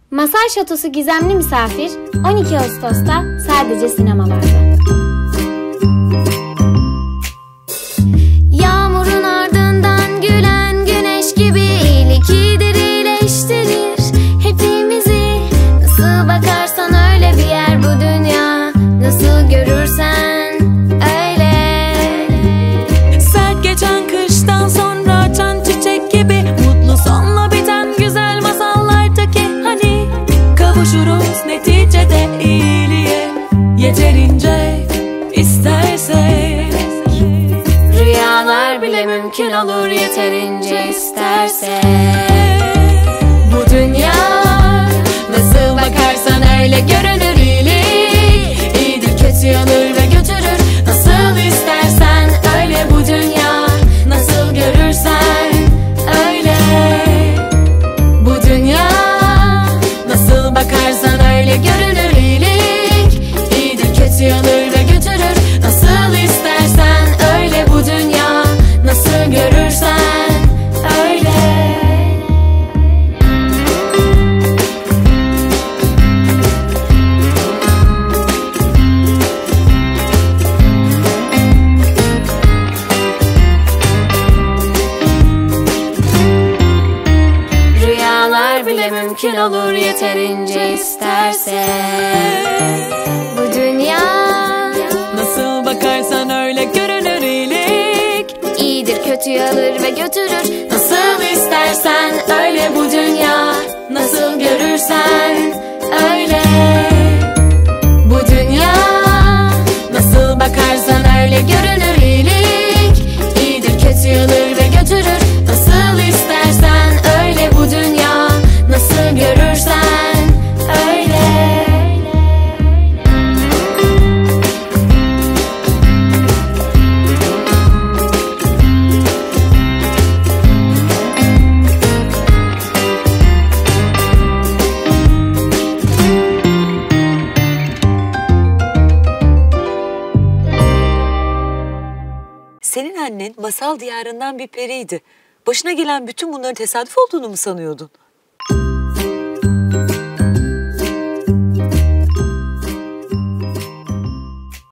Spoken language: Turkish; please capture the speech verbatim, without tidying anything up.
Masal Şatosu Gizemli Misafir on iki Ağustos'ta sadece sinemalarda. Yağmurun ardından gülen güneş gibi iyilik iyidir, iyileştirir hepimizi. Nasıl bakarsan öyle bir yer bu dünya, nasıl görürsen öyle. Sert geçen kıştan sonra açan çiçek gibi, mutlu sonla biten güzel masallardaki hani. Kavuşuruz neticede iyiliğe, yeterince istersek. Rüyalar bile mümkün olur yeterince istersek. Bu dünya nasıl bakarsan öyle görünür iyilik. İyidir kötü yanır ve götürür. Nasıl istersen öyle bu dünya, nasıl görürsen öyle. Bu dünya nasıl bakarsan öyle görünür iyilik. İyidir kötü yanır ve götürür. Nasıl istersen öyle bu dünya, nasıl görürsen öyle. Rüyalar bile mümkün olur yeterince istersek. Bu dünya Nasıl bakarsan öyle görünür iyilik. iyidir kötüyü alır ve götürür. Nasıl istersen öyle bu dünya, nasıl görürsen öyle. Bu dünya nasıl bakarsan öyle görünür iyilik. İyidir kötü alır ve götürür. Nasıl istersen öyle bu dünya, nasıl görürsen öyle. Senin annen masal diyarından bir periydi. Başına gelen bütün bunların tesadüf olduğunu mu sanıyordun?